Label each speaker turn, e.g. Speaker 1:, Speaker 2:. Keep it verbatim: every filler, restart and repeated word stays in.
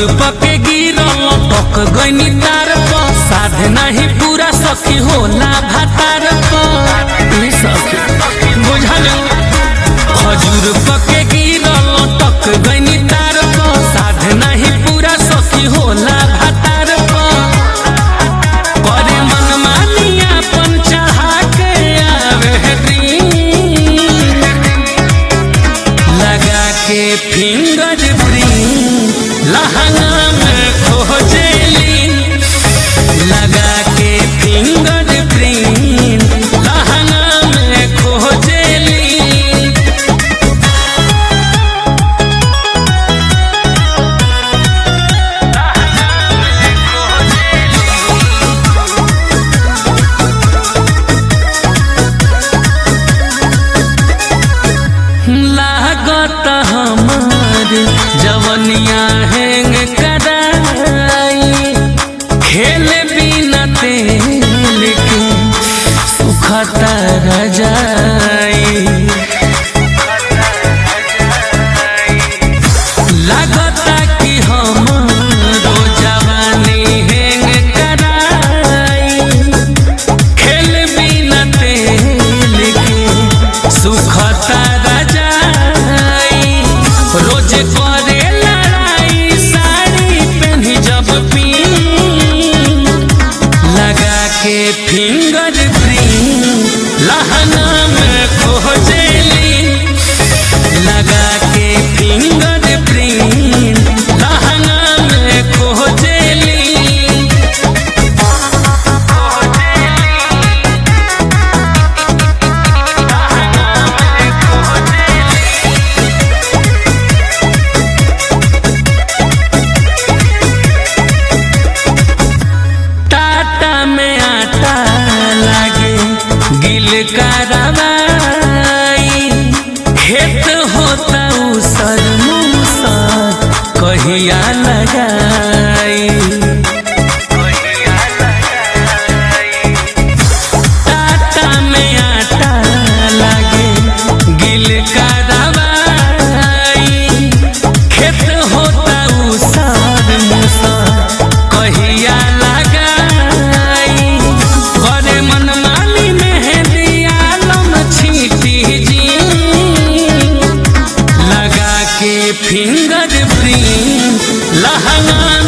Speaker 1: पके गिरल टक गईनी तार पर साध नहीं पूरा सखी होला भातार पर सखी बुझल खजूर पके गिरल टक गईनी तार पर साध नहीं पूरा सखी होला भातार पर करे मन मानिया पंचाहा के आवे लगा के फिंगर प्रिंट लहंगा में खोजेली लगा के फिंगर प्रिंट लहंगा में खोजेली लागत हमार जवनिया हैंग कराई खेल बिना तेल के सुखता रजाई लागता कि हमारो जवानी हैंग कराई खेल बिना तेल के सुखता रजाई रोज करे लड़ाई साड़ी पहनी जब पी लगा के फिंगर प्रिंट लहंगा में खोजेली लगा के फिंगर प्रिंट लहंगा में खोजेली गिल कारवाई खेत होता उसर मुसर कहिया लगाई टाटा में आटा लागे गिल कारवाई खेत होता उसर मुसर कहिया लगाई करे मन मानी फिंगर प्रिंट लहंगा